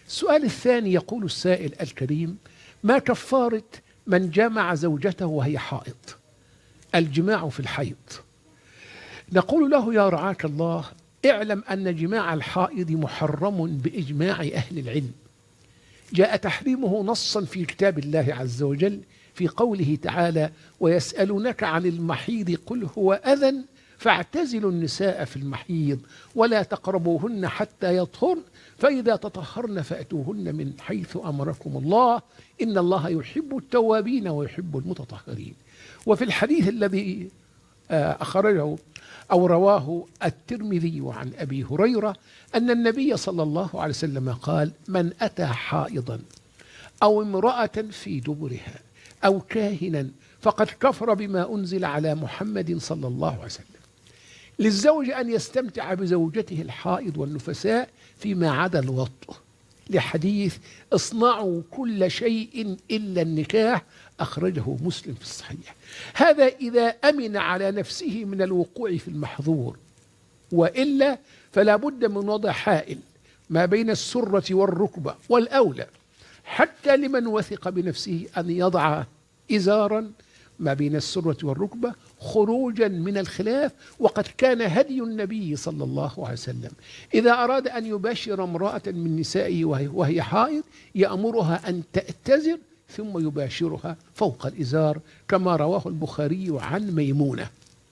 السؤال الثاني يقول السائل الكريم: ما كفارة من جامع زوجته وهي حائض؟ الجماع في الحيض. نقول له: يا رعاك الله، اعلم أن جماع الحائض محرم بإجماع أهل العلم، جاء تحريمه نصا في كتاب الله عز وجل في قوله تعالى: ويسألونك عن المحيض قل هو أذى فاعتزلوا النساء في المحيض ولا تقربوهن حتى يطهرن فإذا تطهرن فأتوهن من حيث أمركم الله إن الله يحب التوابين ويحب المتطهرين. وفي الحديث الذي أخرجه أو رواه الترمذي عن أبي هريرة أن النبي صلى الله عليه وسلم قال: من أتى حائضا أو امرأة في دبرها أو كاهنا فقد كفر بما أنزل على محمد صلى الله عليه وسلم. للزوج أن يستمتع بزوجته الحائض والنفساء فيما عدا الوطء، لحديث: اصنعوا كل شيء إلا النكاح، أخرجه مسلم في الصحيح. هذا إذا أمن على نفسه من الوقوع في المحظور، وإلا فلا بد من وضع حائل ما بين السرة والركبة، والأولى حتى لمن وثق بنفسه أن يضع إزارا ما بين السرة والركبة خروجا من الخلاف. وقد كان هدي النبي صلى الله عليه وسلم إذا أراد أن يباشر امرأة من نسائه وهي حائض يأمرها أن تأتزر ثم يباشرها فوق الإزار، كما رواه البخاري عن ميمونة.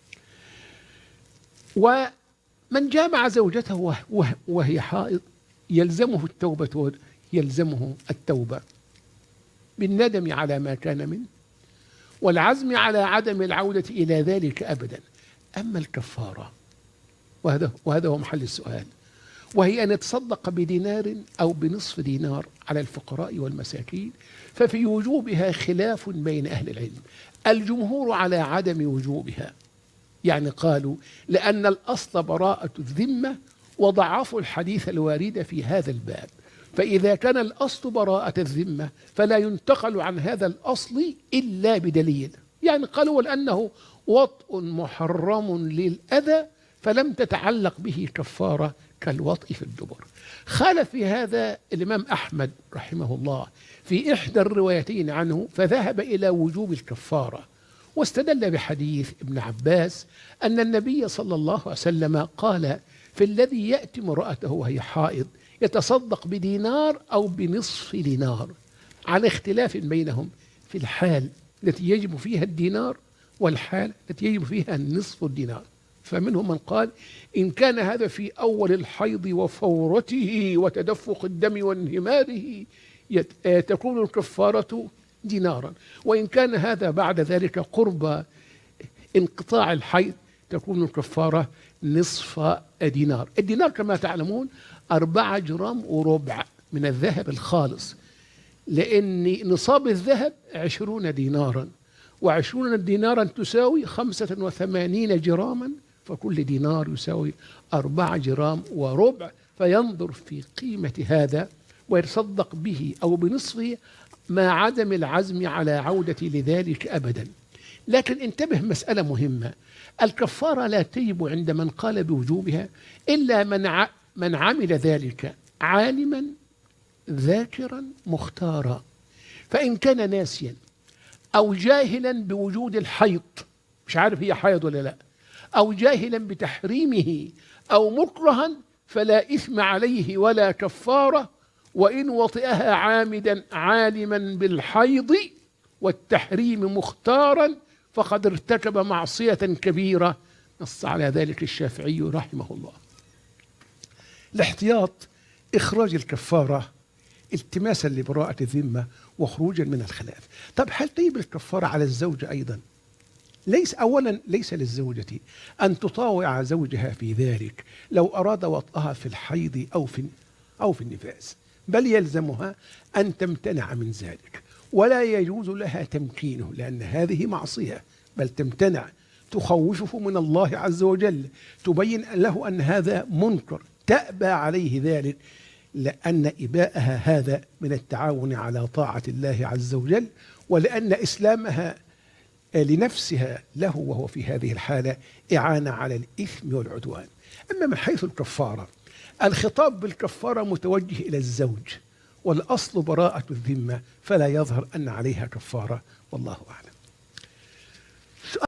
ومن جامع زوجته وهي حائض يلزمه التوبة بالندم على ما كان منه والعزم على عدم العودة إلى ذلك أبدا. أما الكفارة، وهذا هو محل السؤال، وهي أن يتصدق بدينار أو بنصف دينار على الفقراء والمساكين، ففي وجوبها خلاف بين أهل العلم. الجمهور على عدم وجوبها، يعني قالوا لأن الأصل براءة الذمة، وضعفوا الحديث الوارد في هذا الباب. فإذا كان الأصل براءة الذمة فلا ينتقل عن هذا الأصل إلا بدليل، يعني قالوا لأنه وطء محرم للأذى فلم تتعلق به كفارة كالوطء في الدبر. خالف في هذا الإمام أحمد رحمه الله في إحدى الروايتين عنه، فذهب إلى وجوب الكفارة، واستدل بحديث ابن عباس أن النبي صلى الله عليه وسلم قال: في الذي يأتي امرأته وهي حائض يتصدق بدينار أو بنصف دينار، على اختلاف بينهم في الحال التي يجب فيها الدينار والحال التي يجب فيها نصف الدينار. فمنهم من قال: إن كان هذا في أول الحيض وفورته وتدفق الدم وانهماره تكون الكفارة دينارا، وإن كان هذا بعد ذلك قرب انقطاع الحيض تكون الكفارة نصف دينار. الدينار كما تعلمون 4 جرام وربع من الذهب الخالص، لأن نصاب الذهب 20 دينارا، و20 دينارا تساوي 85 جراما، فكل دينار يساوي 4 جرام وربع. فينظر في قيمة هذا ويتصدق به أو بنصفه مع عدم العزم على عودة لذلك أبدا. لكن انتبه مسألة مهمة: الكفارة لا تجب عند من قال بوجوبها إلا من عمل ذلك عالما ذاكرا مختارا. فإن كان ناسيا أو جاهلا بوجود الحيض، مش عارف هي حيض ولا لا، أو جاهلا بتحريمه أو مكرها، فلا إثم عليه ولا كفارة. وإن وطئها عامدا عالما بالحيض والتحريم مختارا فقد ارتكب معصية كبيرة، نص على ذلك الشافعي رحمه الله. الاحتياط إخراج الكفارة التماسا لبراءة الذمة وخروجا من الخلاف. طب هل تجب الكفارة على الزوج أيضا؟ أولا ليس للزوجة أن تطاوع زوجها في ذلك لو أراد وطئها في الحيض أو في النفاس، بل يلزمها أن تمتنع من ذلك، ولا يجوز لها تمكينه لأن هذه معصية، بل تمتنع، تخوفه من الله عز وجل، تبين له أن هذا منكر، تأبى عليه ذلك، لأن إباءها هذا من التعاون على طاعة الله عز وجل، ولأن إسلامها لنفسها له وهو في هذه الحالة إعانة على الإثم والعدوان. أما من حيث الكفارة، الخطاب بالكفارة متوجه إلى الزوج، والأصل براءة الذمة، فلا يظهر أن عليها كفارة، والله أعلم.